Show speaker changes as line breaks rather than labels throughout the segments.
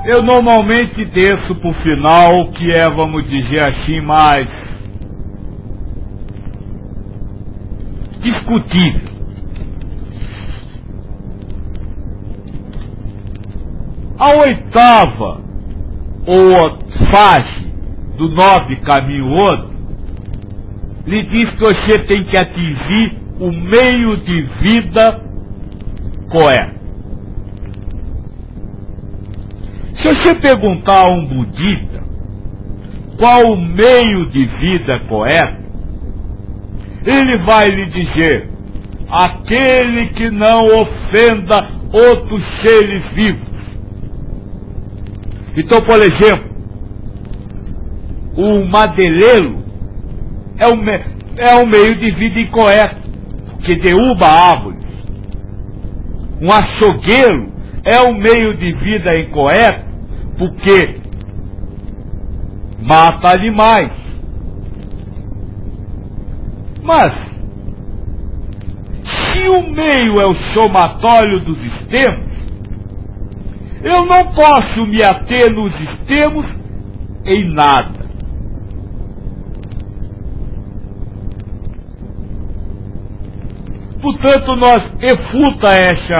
Eu normalmente desço pro final, que é, vamos dizer assim, mais discutível. A oitava, ou fase do 9 caminho outro, lhe diz que você tem que atingir o meio de vida correto. Se você perguntar a um budista qual o meio de vida correto, ele vai lhe dizer: aquele que não ofenda outros seres vivos. Então, por exemplo, o madeireiro é um meio de vida incorreto, porque derruba árvores. Um açougueiro é um meio de vida incorreto, porque mata animais. Mas, se o meio é o somatório dos extremos, eu não posso me ater nos extremos em nada. Portanto, nós refuta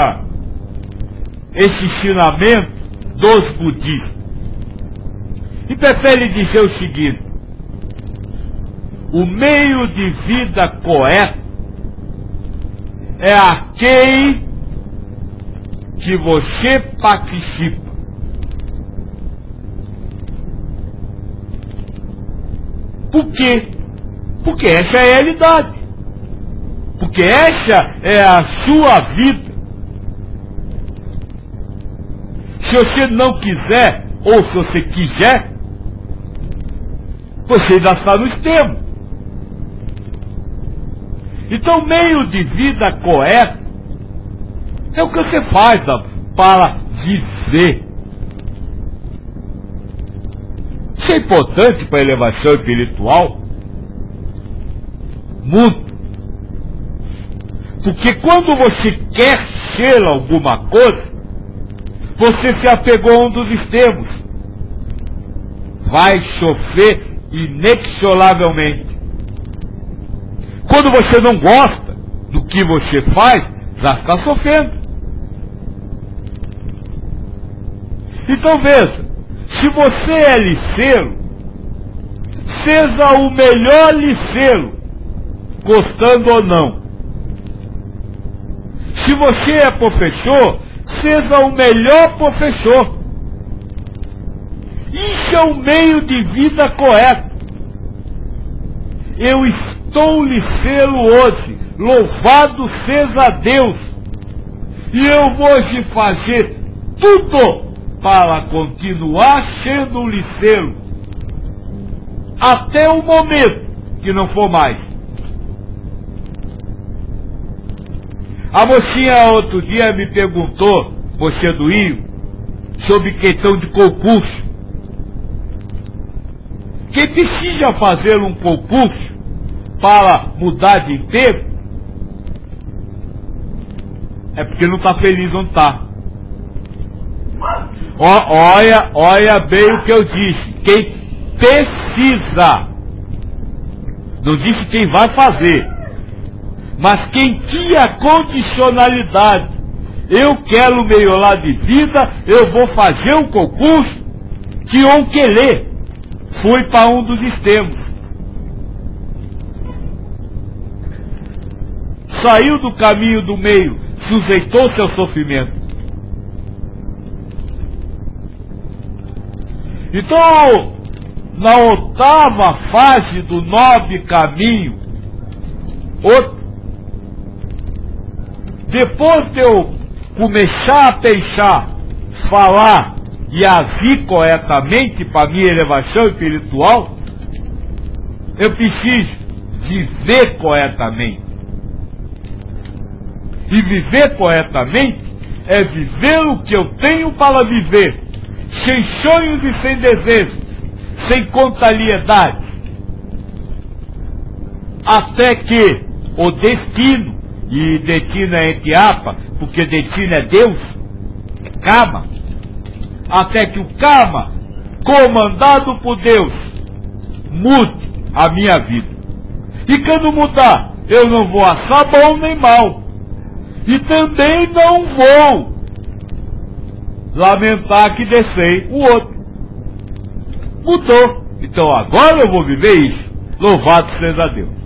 esse ensinamento dos budistas. E prefere dizer o seguinte: o meio de vida correto é aquele que você participa. Por quê? Porque essa é a realidade. Porque essa é a sua vida. Se você não quiser, ou se você quiser, você ainda está no extremo. Então, meio de vida correto é o que você faz para viver. Isso é importante para a elevação espiritual. Muito. Porque quando você quer ser alguma coisa, você se apegou a um dos extremos. Vai sofrer inexoravelmente. Quando você não gosta do que você faz, já está sofrendo. Então veja, se você é liceiro, seja o melhor liceiro, gostando ou não. Se você é professor, seja o melhor professor. Isso é o meio de vida correto. Eu estou liceiro hoje, louvado seja Deus. E eu vou te fazer tudo para continuar sendo um liceiro, até o momento que não for mais. A mocinha outro dia me perguntou, você do Rio, sobre questão de concurso. Quem precisa fazer um concurso para mudar de emprego é porque não está feliz onde está. Olha bem o que eu disse. Quem precisa. Não disse quem vai fazer. Mas quem tinha condicionalidade. Eu quero melhorar de vida, eu vou fazer um concurso que eu querer. Fui para um dos extremos. Saiu do caminho do meio, sujeitou seu sofrimento. Então, na oitava fase do 9 caminho, depois de eu começar a pensar, falar e agir corretamente para minha elevação espiritual, eu preciso viver corretamente. E viver corretamente é viver o que eu tenho para viver, sem sonhos e sem desejos, sem contrariedade, até que o destino, e destino é entre aspas, porque destino é Deus, é karma, até que o karma, comandado por Deus, mude a minha vida. E quando mudar, eu não vou achar bom nem mal. E também não vou lamentar que deixei o outro. Mudou. Então agora eu vou viver isso. Louvado seja Deus.